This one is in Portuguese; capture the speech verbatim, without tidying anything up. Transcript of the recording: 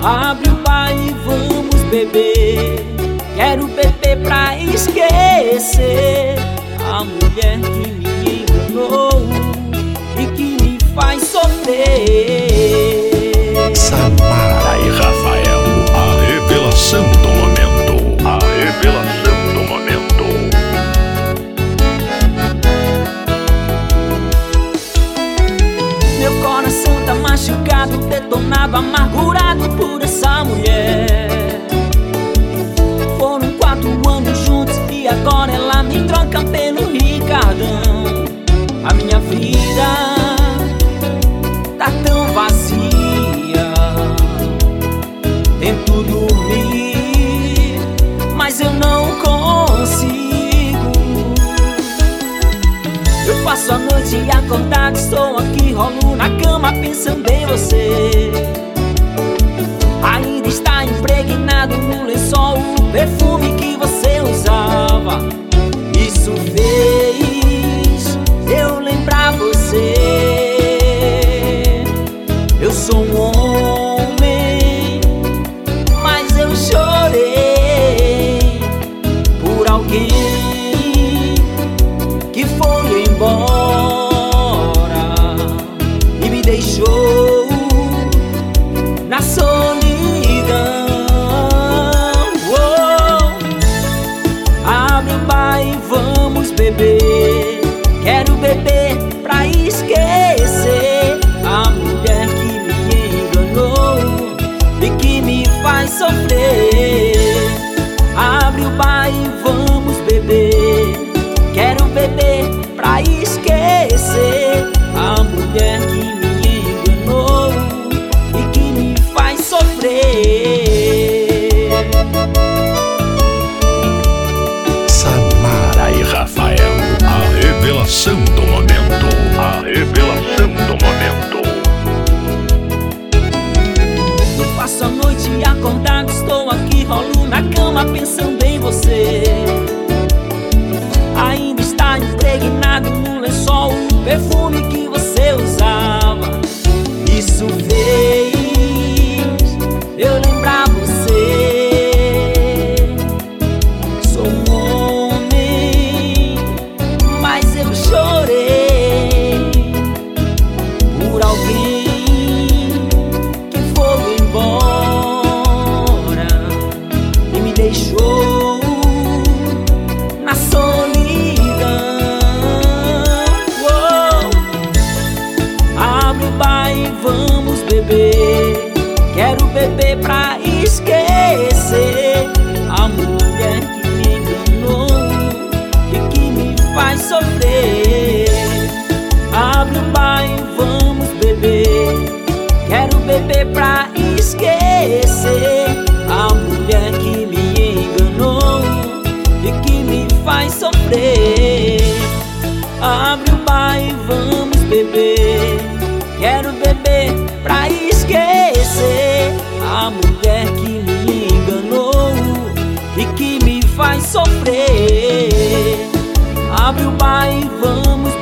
Abre o bar e vamos beber. Quero beber pra esquecer a mulher que me enganou e que me faz sofrer. Samara e Rafael, a revelação do momento. A revelação do momento. Meu coração tá machucado, detonado, amargurado por essa mulher. Foram quatro anos juntos e agora ela me troca pelo Ricardão. A minha vida tá tão vazia. Tento dormir, mas eu não consigo. Eu passo a noite acordado, estou aqui, rolo na cama pensando em você. Ainda está impregnado no lençol o perfume que você usava. Isso fez eu lembrar você. Eu sou um homem, mas eu chorei por alguém que foi embora e me deixou na solidão. Beber. Quero beber pra esquecer a mulher que me enganou e que me faz sofrer. Abre o bar e vamos beber. Quero beber pra esquecer a mulher que me enganou e que me faz sofrer. Samara e Rafael, a revelação do momento. A revelação do momento. Eu passo a noite acordado, estou aqui, rolo na cama pensando em você. Ainda está impregnado no lençol o perfume que você usava. Isso fez eu lembrar você. Deixou na solidão. Oh. Abre o bar e vamos beber. Quero beber pra esquecer a mulher que me enganou e que me faz sofrer. Abre o bar e vamos beber. Quero beber pra esquecer a mulher que me enganou e que me faz sofrer. Abre o bar e vamos beber. Quero beber pra esquecer a mulher que me enganou e que me faz sofrer. Abre o bar e vamos